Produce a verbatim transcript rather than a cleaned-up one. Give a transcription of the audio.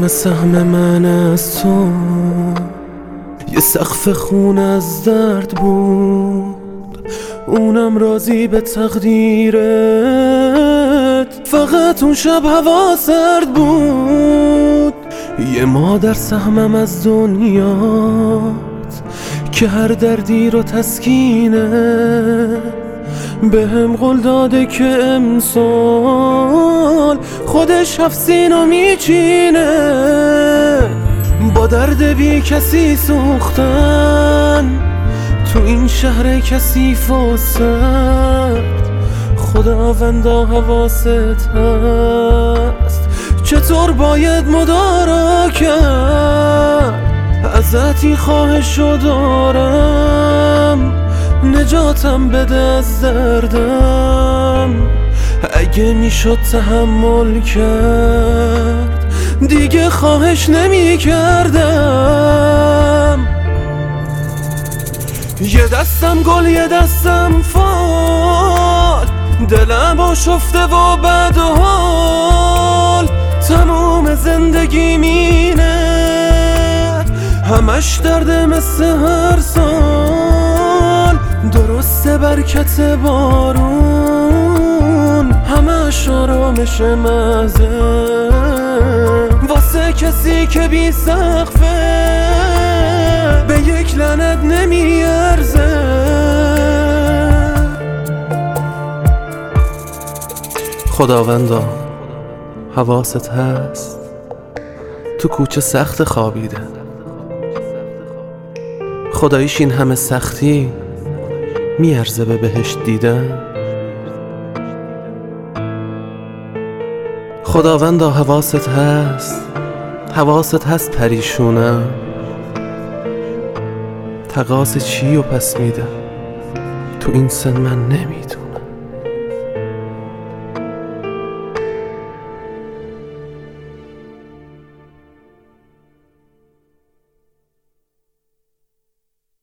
تمام سهم من از تو یه سقف خون از درد بود، اونم راضی به تقدیرت. فقط اون شب هوا سرد بود. یه مادر سهمم از دنیات که هر دردی رو تسکینه، به هم قول داده که امسال خودش هفت سینو میچینه. با درد بی کسی سوختن تو این شهر کثیف و سرد، خداوندا حواست هست چطور باید مدارا کرد. ازت این خواهشو دارم، نجاتم بده از دردم. اگه میشد تحمل کرد دیگه خواهش نمی کردم. یه دستم گل یه دستم فال، دلم آشفته و بد و حال. تمام زندگی مینه، همش درده مثل هر سال. درسته برکت بارون، همش آرامش مزه واسه کسی که بی سقفه، به یک لعنت نمیارزه. خداوندا حواست هست تو کوچه سخت خوابیده، خداییش این همه سختی میارزه به بهشت دیدن. خداوندا حواست هست، حواست هست پریشونم. تقاضا چی و پس میدم تو این سن من نمیدونم.